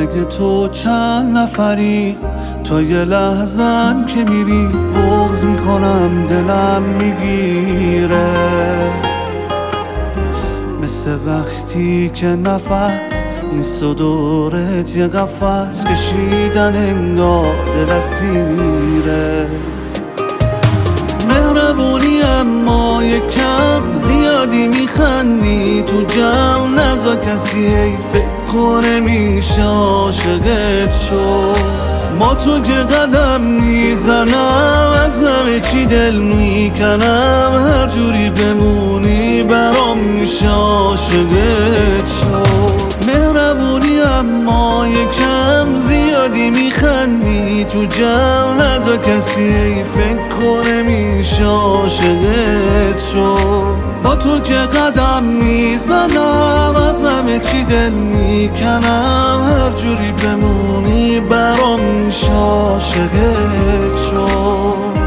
بگه تو چند نفری، تا یه لحظن که میری بغض میکنم دلم میگیره. مثل وقتی که نفس نیست و دورت یه قفس کشیدن انگار دل اسیره. مهربونی اما یکم زیادی میخندی، تو جمع نزا کسی هی فکر کنه میشه عاشقت شد. ما تو که قدم میزنم از همه چی دل میکنم، هر جوری بمونی برام میشه عاشقت شد. مهربونی اما یکم زیادی میخندی، تو جمع نزا کسی فکر کنه میشه عاشقت شد. با تو که قدم میزنم از همه چی دل میکنم، هر جوری بمونی برام میشه عاشقت شد.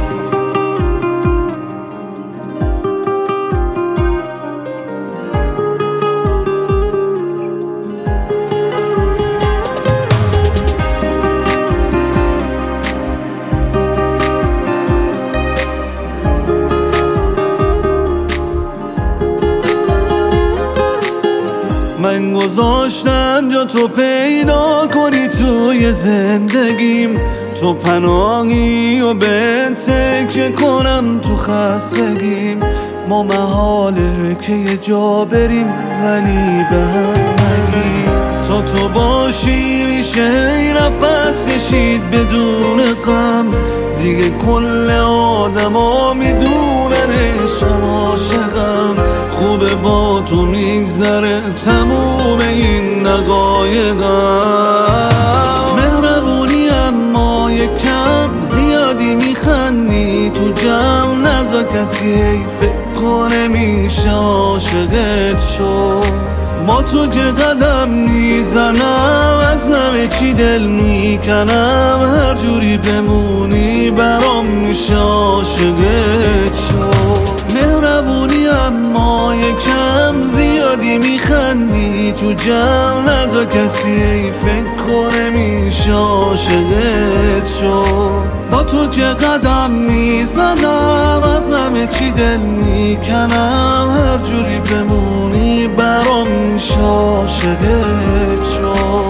من گذاشتم جا تو پیدا کنی توی زندگیم، تو پناهی و بهت تکیه کنم تو خستگیم. ما محاله که یه جا بریم ولی به هم نگیم، تا تو باشی میشه ای نفس کشید بدون غم. دیگه کل آدم ها میدونن عشقم عاشقم، خوبه با تو میگذره تموم این دقایقم. مهربونی اما یکم زیادی میخندی، تو جمع نزا کسی هی فکر کنه میشه عاشقت شد. با تو که قدم میزنم از همه چی دل میکنم، هر جوری بمونی برام میشه عاشقت شد. مهربونی اما یکم زیادی میخندی، تو جمع نزا کسی فکر کنه میشه عاشقت شد. با تو که قدم میزنم از همه چی دل میکنم، هر جوری بمونی برام میشه عاشقت شد.